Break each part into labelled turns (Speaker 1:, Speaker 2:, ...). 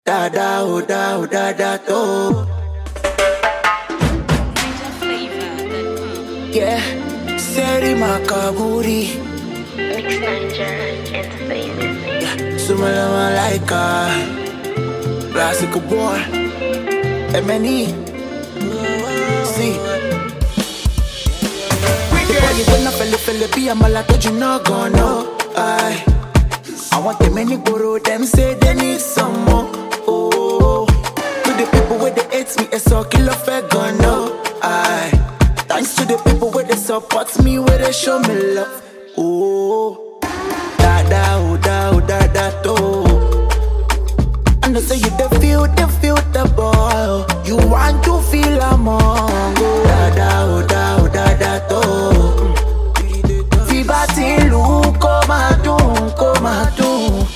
Speaker 1: Dada, oh da, oh da da do. Yeah, Seri Makaburi.
Speaker 2: Mix Niger Entertainment.
Speaker 1: Yeah, Sumala Malaika. Classical boy. MNE. See. The boy you gonna feel be a malato, you not gonna know. I want them many borrow, them say they need some more. Oh, to the people where they hate me, it's all killer fair gonna know. Thanks to the people where they support me, where they show me love. Oh, da da, oh da, oh da da do. And I say you the feel the ball. You want to feel among. Oh, da da, oh da, oh da da do. Fibati lu, come do.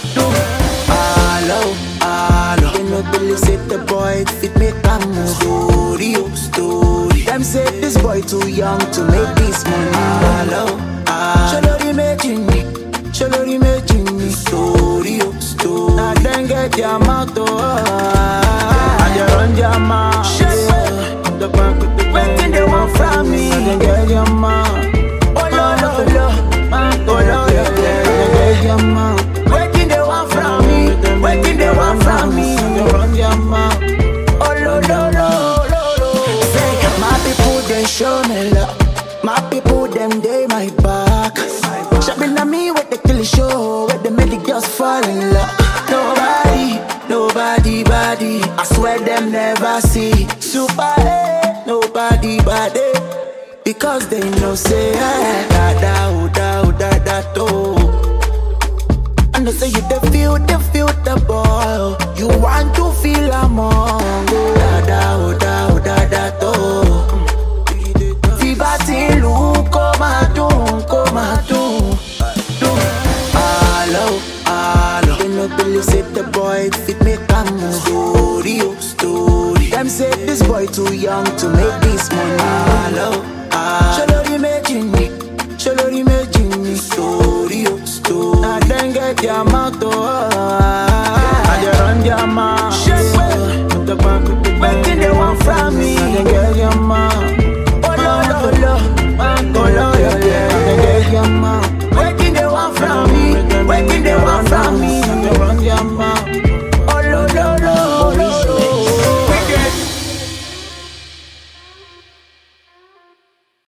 Speaker 1: Hello. They no believe say the boy fit make a move. Story. Them say this boy too young to make this money. Hello. Shalori making me. Story. Now then get your mouth to and you run your mouth. The back with the waiting they want from me. Then get your mouth. Oh no, get your mouth. Waiting they want from me. You run your mouth. Oh no. Say my people they show me love. My people them they my back. Shopping at me with the kill show, where they make the girls fall in love. Nobody body. I swear them never see. Super nobody body. Because they know say da da do. And I say you the feel the ball. You want to feel among. Da da do. Fibati lu, come do. Hello. They no believe say the boy fit make a move. Story. Them say this boy too young to make this money. Hello. Shalori making me. Story. Now then get your mouth to and you run your mouth. The back with the waiting they want from me. Then get your mouth. Oh no. Then get your mouth.